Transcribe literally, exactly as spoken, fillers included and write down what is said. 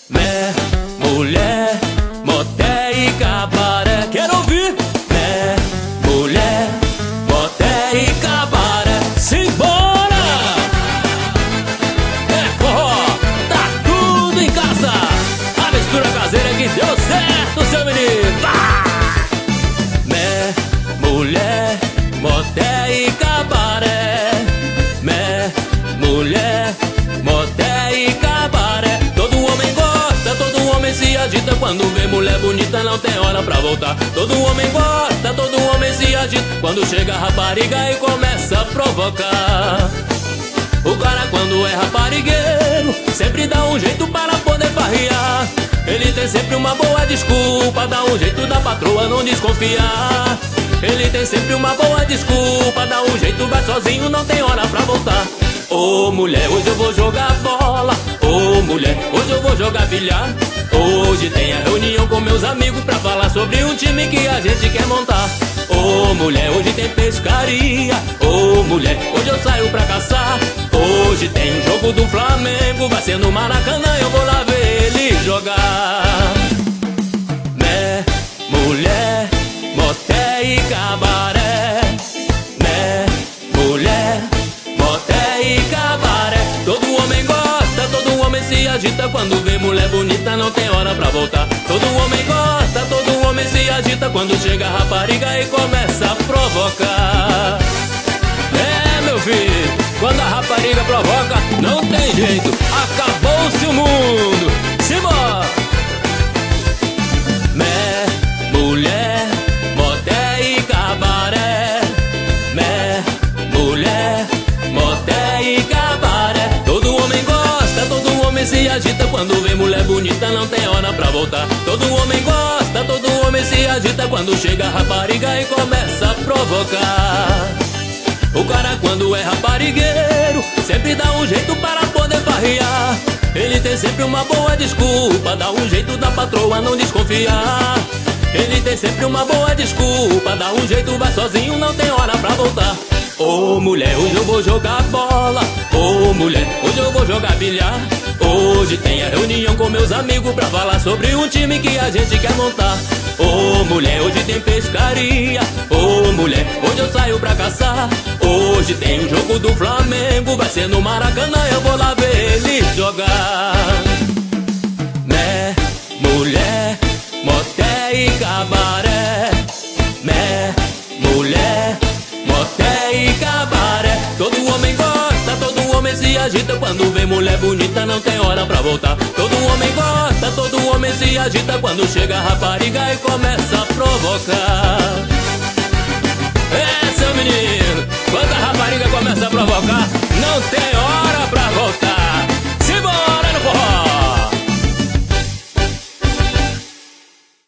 Mé, mulher, moté e cabaré. Quero ouvir. Mé, mulher, moté e cabaré. Simbora! É forró, tá tudo em casa. A mistura caseira que deu certo, seu menino. Bah! Mé, mulher, moté e cabaré. Mé, mulher, moté e cabaré. Todo homem gosta, todo homem se agita. Quando vê mulher bonita não tem hora pra voltar. Todo homem gosta, todo homem se agita. Quando chega a rapariga e começa a provocar. O cara quando é raparigueiro sempre dá um jeito para poder farrear. Ele tem sempre uma boa desculpa, dá um jeito da patroa não desconfiar. Ele tem sempre uma boa desculpa, dá um jeito, vai sozinho, não tem hora pra voltar. Ô mulher, hoje eu vou jogar bola. Ô mulher, hoje eu vou jogar bilhar. Hoje tem a reunião com meus amigos pra falar sobre um time que a gente quer montar. Ô mulher, hoje tem pescaria. Ô mulher, hoje eu saio pra caçar. Hoje tem o jogo do Flamengo, vai ser no Maracanã, eu vou lá ver ele jogar. Mé, mulher, moté e cabaré. Mé, mulher, moté e cabaré. Todo homem gosta, todo homem se agita. Quando vê mulher bonita não tem hora pra voltar. Todo homem gosta, todo homem se agita. Quando chega a rapariga e começa a provocar. É, meu filho, quando a rapariga provoca não tem jeito, acabou-se o mundo. Simbora! Mé, mulher, moté e cabaré. Mé, mulher, moté e cabaré. Todo homem gosta, todo homem se agita. Quando vê mulher bonita não tem hora pra voltar. Todo homem gosta, todo homem se agita. Quando chega a rapariga e começa a provocar. O cara quando é raparigueiro sempre dá um jeito para poder farrear. Ele tem sempre uma boa desculpa, dá um jeito da patroa não desconfiar. Ele tem sempre uma boa desculpa, dá um jeito, vai sozinho, não tem hora pra voltar. Ô mulher, hoje eu vou jogar bola. Ô mulher, hoje eu vou jogar bilhar. Hoje tem a reunião com meus amigos pra falar sobre um time que a gente quer montar. Ô mulher, hoje tem pescaria. Ô mulher, hoje eu saio pra caçar. Hoje tem o jogo do Flamengo, vai ser no Maracanã, eu vou lá ver ele jogar. Mé, mulher, moté e cabaré. Mé, mulher, moté e cabaré. Todo homem gosta, todo homem se agita. Quando vê mulher bonita não tem hora pra voltar. Todo homem gosta, todo homem se agita. Quando chega a rapariga e começa a provocar.